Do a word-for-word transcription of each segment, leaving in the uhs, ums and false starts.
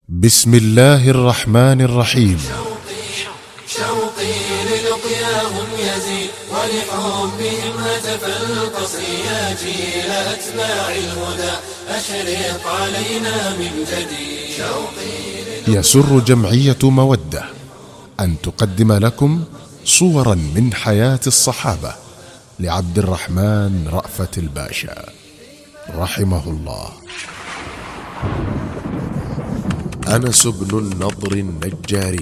بسم الله الرحمن الرحيم. شوقي, شوقي للقياهم يزيد ولحبهم هتف القصر يا جيل أتباع الهدى أشرق علينا من جديد. شوقي يسر جمعية مودة أن تقدم لكم صورا من حياة الصحابة لعبد الرحمن رأفت الباشا رحمه الله. أنس بن النضر النجاري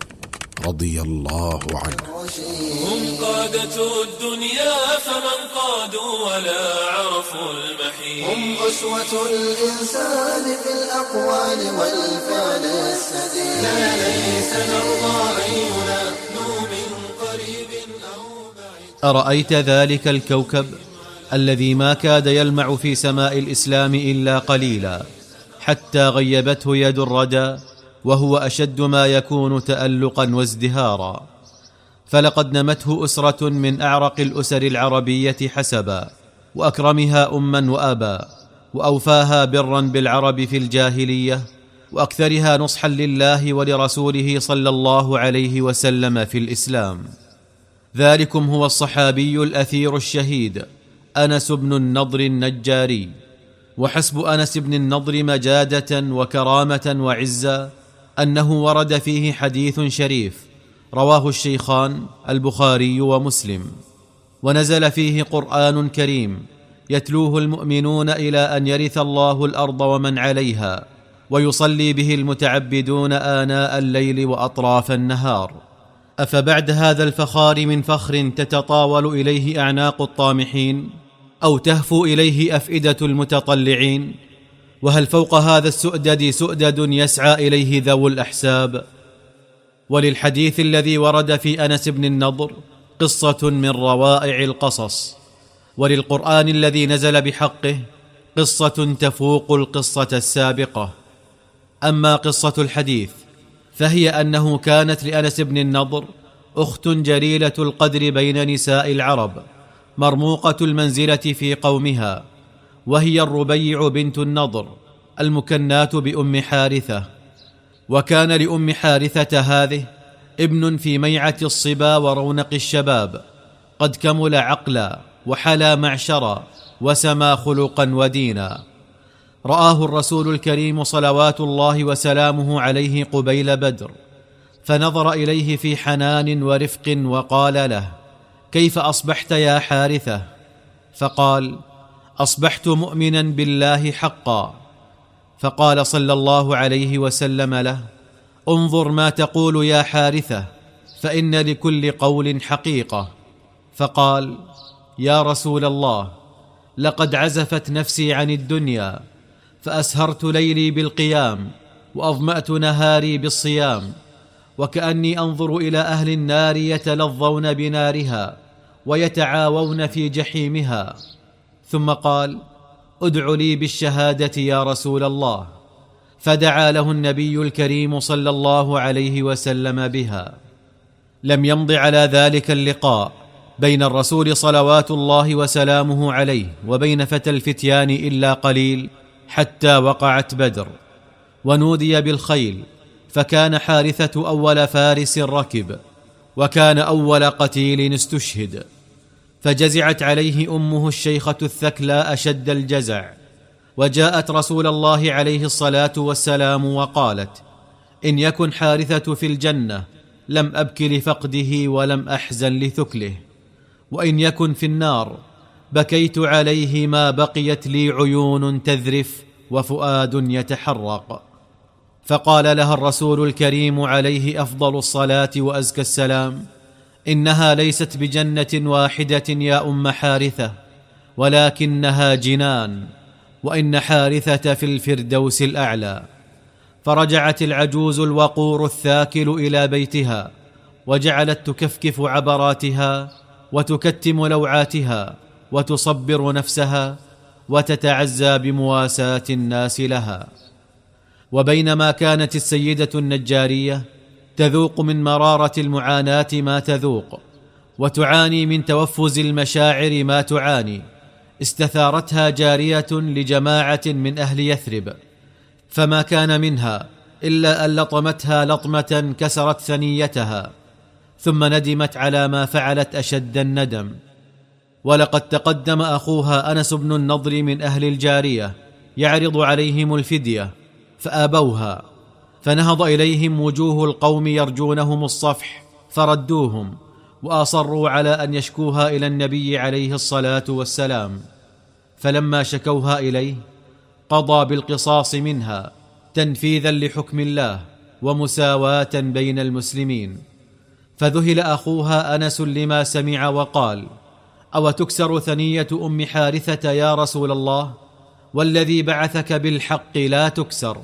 رضي الله عنه. هم قادة الدنيا فمن قادوا ولا عرفوا المحيط. هم أسوة الإنسان في الأقوال والفعل السديد. لا ليس نرضى أن ينادوا من قريب أو بعيد. أرأيت ذلك الكوكب الذي ما كاد يلمع في سماء الإسلام إلا قليلا حتى غيبته يد الردى، وهو أشد ما يكون تألقا وازدهارا، فلقد نمته أسرة من أعرق الأسر العربية حسبا، وأكرمها أما وآبا، وأوفاها برا بالعرب في الجاهلية، وأكثرها نصحا لله ولرسوله صلى الله عليه وسلم في الإسلام. ذلكم هو الصحابي الأثير الشهيد أنس بن النضر النجاري. وحسب أنس بن النضر مجادة وكرامة وعزة أنه ورد فيه حديث شريف رواه الشيخان البخاري ومسلم، ونزل فيه قرآن كريم يتلوه المؤمنون إلى أن يرث الله الأرض ومن عليها، ويصلي به المتعبدون آناء الليل وأطراف النهار. أفبعد هذا الفخار من فخر تتطاول إليه أعناق الطامحين أو تهفو إليه أفئدة المتطلعين؟ وهل فوق هذا السؤدد سؤدد يسعى إليه ذو الأحساب؟ وللحديث الذي ورد في أنس بن النضر قصة من روائع القصص، وللقرآن الذي نزل بحقه قصة تفوق القصة السابقة. أما قصة الحديث فهي أنه كانت لأنس بن النضر أخت جليلة القدر بين نساء العرب، مرموقة المنزلة في قومها، وهي الربيع بنت النضر المكناة بأم حارثة. وكان لأم حارثة هذه ابن في ميعة الصبا ورونق الشباب، قد كمل عقلا وحلا معشرا وسما خلقا ودينا. رآه الرسول الكريم صلوات الله وسلامه عليه قبيل بدر، فنظر إليه في حنان ورفق وقال له: كيف أصبحت يا حارثة؟ فقال: أصبحت مؤمنا بالله حقا. فقال صلى الله عليه وسلم له: انظر ما تقول يا حارثة، فإن لكل قول حقيقة. فقال: يا رسول الله، لقد عزفت نفسي عن الدنيا، فأسهرت ليلي بالقيام وأظمأت نهاري بالصيام، وكأني أنظر إلى أهل النار يتلظون بنارها ويتعاوون في جحيمها. ثم قال: ادع لي بالشهادة يا رسول الله. فدعا له النبي الكريم صلى الله عليه وسلم بها. لم يمض على ذلك اللقاء بين الرسول صلوات الله وسلامه عليه وبين فتى الفتيان إلا قليل حتى وقعت بدر، ونودي بالخيل، فكان حارثة أول فارس ركب، وكان أول قتيل استشهد. فجزعت عليه أمه الشيخة الثكلى أشد الجزع، وجاءت رسول الله عليه الصلاة والسلام وقالت: إن يكن حارثة في الجنة لم أبك لفقده ولم أحزن لثكله، وإن يكن في النار بكيت عليه ما بقيت لي عيون تذرف وفؤاد يتحرق. فقال لها الرسول الكريم عليه أفضل الصلاة وأزكى السلام: إنها ليست بجنة واحدة يا أم حارثة، ولكنها جنان، وإن حارثة في الفردوس الأعلى. فرجعت العجوز الوقور الثاكل إلى بيتها، وجعلت تكفكف عبراتها وتكتم لوعاتها وتصبر نفسها وتتعزى بمواساة الناس لها. وبينما كانت السيدة النجارية تذوق من مرارة المعاناة ما تذوق، وتعاني من توفز المشاعر ما تعاني، استثارتها جارية لجماعة من أهل يثرب، فما كان منها إلا أن لطمتها لطمة كسرت ثنيتها، ثم ندمت على ما فعلت أشد الندم. ولقد تقدم أخوها أنس بن النضر من أهل الجارية يعرض عليهم الفدية فآبوها، فنهض إليهم وجوه القوم يرجونهم الصفح فردوهم، وأصروا على أن يشكوها إلى النبي عليه الصلاة والسلام. فلما شكوها إليه قضى بالقصاص منها تنفيذا لحكم الله ومساواة بين المسلمين. فذهل أخوها أنس لما سمع وقال: أو تكسر ثنية أم حارثة يا رسول الله؟ والذي بعثك بالحق لا تكسر.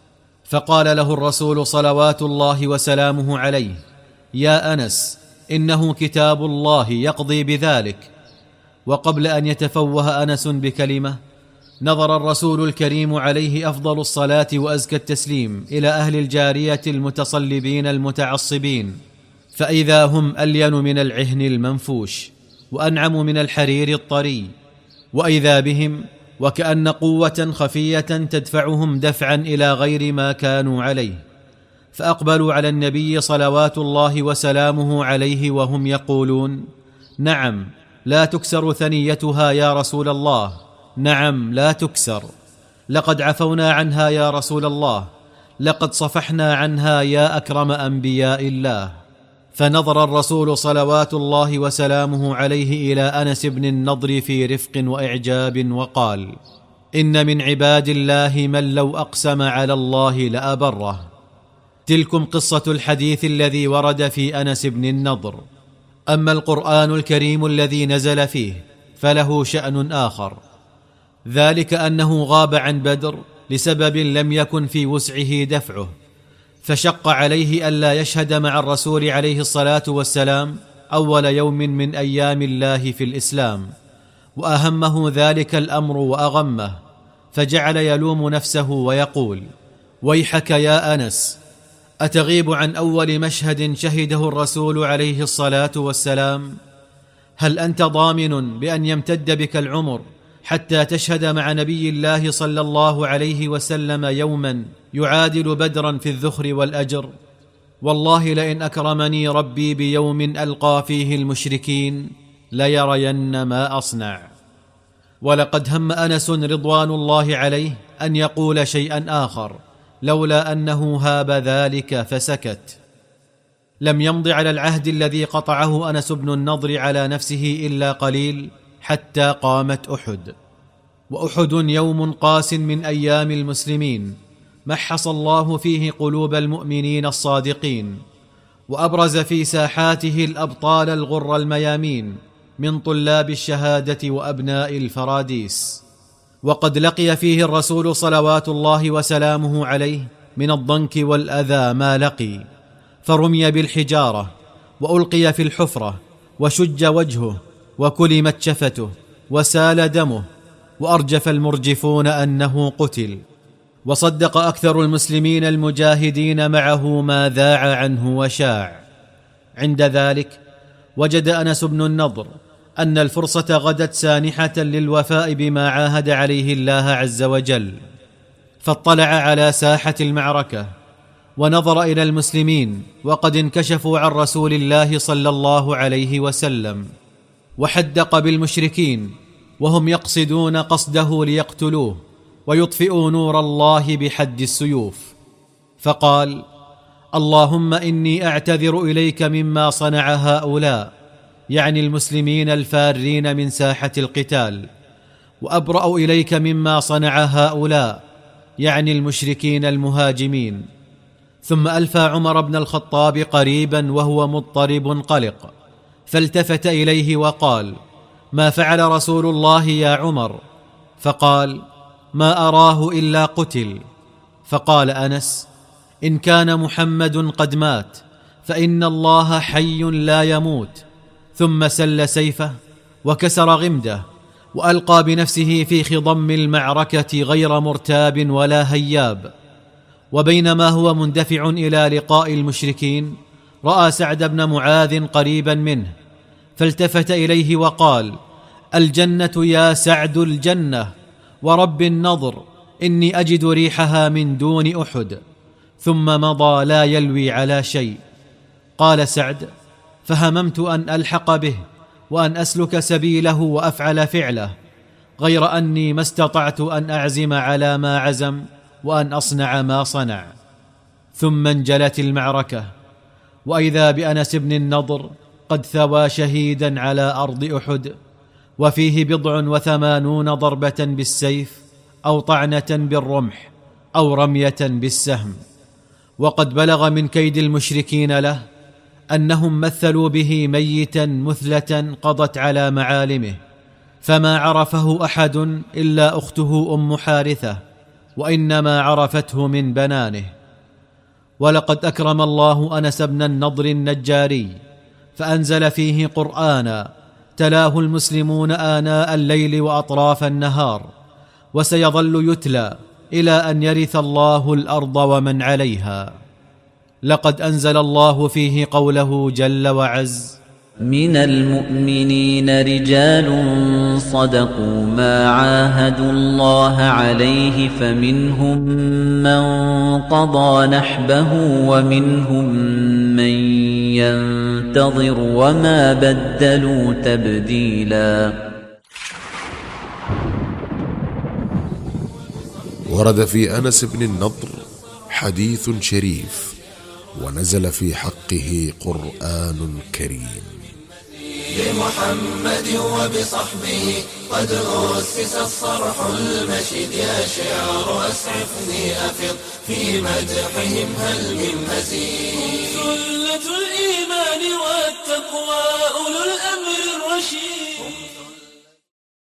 فقال له الرسول صلوات الله وسلامه عليه: يا أنس، إنه كتاب الله يقضي بذلك. وقبل أن يتفوه أنس بكلمة نظر الرسول الكريم عليه أفضل الصلاة وأزكى التسليم إلى أهل الجارية المتصلبين المتعصبين، فإذا هم ألين من العهن المنفوش وأنعم من الحرير الطري، وإذا بهم وكأن قوة خفية تدفعهم دفعا إلى غير ما كانوا عليه. فأقبلوا على النبي صلوات الله وسلامه عليه وهم يقولون: نعم لا تكسر ثنيتها يا رسول الله، نعم لا تكسر، لقد عفونا عنها يا رسول الله، لقد صفحنا عنها يا أكرم أنبياء الله. فنظر الرسول صلوات الله وسلامه عليه إلى أنس بن النضر في رفق وإعجاب وقال: إن من عباد الله من لو أقسم على الله لأبره. تلكم قصة الحديث الذي ورد في أنس بن النضر. أما القرآن الكريم الذي نزل فيه فله شأن آخر، ذلك أنه غاب عن بدر لسبب لم يكن في وسعه دفعه، فشق عليه ألا يشهد مع الرسول عليه الصلاة والسلام أول يوم من أيام الله في الإسلام، وأهمه ذلك الأمر وأغمه، فجعل يلوم نفسه ويقول: ويحك يا أنس، أتغيب عن أول مشهد شهده الرسول عليه الصلاة والسلام؟ هل أنت ضامن بأن يمتد بك العمر حتى تشهد مع نبي الله صلى الله عليه وسلم يوما يعادل بدرا في الذخر والأجر؟ والله لئن أكرمني ربي بيوم ألقى فيه المشركين ليرين ما أصنع. ولقد هم أنس رضوان الله عليه أن يقول شيئا آخر، لولا أنه هاب ذلك فسكت. لم يمض على العهد الذي قطعه أنس بن النضر على نفسه إلا قليل حتى قامت أحد. وأحد يوم قاس من أيام المسلمين محص الله فيه قلوب المؤمنين الصادقين، وأبرز في ساحاته الأبطال الغر الميامين من طلاب الشهادة وأبناء الفراديس. وقد لقي فيه الرسول صلوات الله وسلامه عليه من الضنك والأذى ما لقي، فرمي بالحجارة وألقي في الحفرة وشج وجهه وكلمت شفته وسال دمه، وأرجف المرجفون أنه قتل. وصدق أكثر المسلمين المجاهدين معه ما ذاع عنه وشاع. عند ذلك وجد أنس بن النضر أن الفرصة غدت سانحة للوفاء بما عاهد عليه الله عز وجل، فاطلع على ساحة المعركة ونظر إلى المسلمين وقد انكشفوا عن رسول الله صلى الله عليه وسلم، وحدق بالمشركين وهم يقصدون قصده ليقتلوه ويطفئوا نور الله بحد السيوف، فقال: اللهم إني أعتذر إليك مما صنع هؤلاء، يعني المسلمين الفارين من ساحة القتال، وأبرأ إليك مما صنع هؤلاء، يعني المشركين المهاجمين. ثم ألفى عمر بن الخطاب قريبا وهو مضطرب قلق، فالتفت إليه وقال: ما فعل رسول الله يا عمر؟ فقال: ما أراه إلا قتل. فقال أنس: إن كان محمد قد مات فإن الله حي لا يموت. ثم سل سيفه وكسر غمده وألقى بنفسه في خضم المعركة غير مرتاب ولا هياب. وبينما هو مندفع إلى لقاء المشركين رأى سعد بن معاذ قريبا منه، فالتفت إليه وقال: الجنة يا سعد، الجنة، ورب النضر إني أجد ريحها من دون أحد. ثم مضى لا يلوي على شيء. قال سعد: فهممت أن ألحق به وأن أسلك سبيله وأفعل فعله، غير أني ما استطعت أن أعزم على ما عزم وأن أصنع ما صنع. ثم انجلت المعركة، وإذا بأنس بن النضر قد ثوى شهيدا على أرض أحد، وفيه بضع وثمانون ضربة بالسيف أو طعنة بالرمح أو رمية بالسهم. وقد بلغ من كيد المشركين له أنهم مثلوا به ميتا مثلة قضت على معالمه، فما عرفه أحد إلا أخته أم حارثة، وإنما عرفته من بنانه. ولقد أكرم الله أنس بن النضر النجاري فأنزل فيه قرآنا تلاه المسلمون آناء الليل وأطراف النهار، وسيظل يتلى إلى أن يرث الله الأرض ومن عليها. لقد أنزل الله فيه قوله جل وعز: من المؤمنين رجال صدقوا ما عاهدوا الله عليه، فمنهم من قضى نحبه ومنهم من ينتظر وما بدلوا تبديلا. ورد في أنس بن النضر حديث شريف، ونزل في حقه قرآن كريم. لمحمد وبصحبه قد أسس الصرح المشيد، يا شعر أسعفني أفض في مدحهم هل من مزيد. سلة الإيمان والتقوى أولو الأمر الرشيد.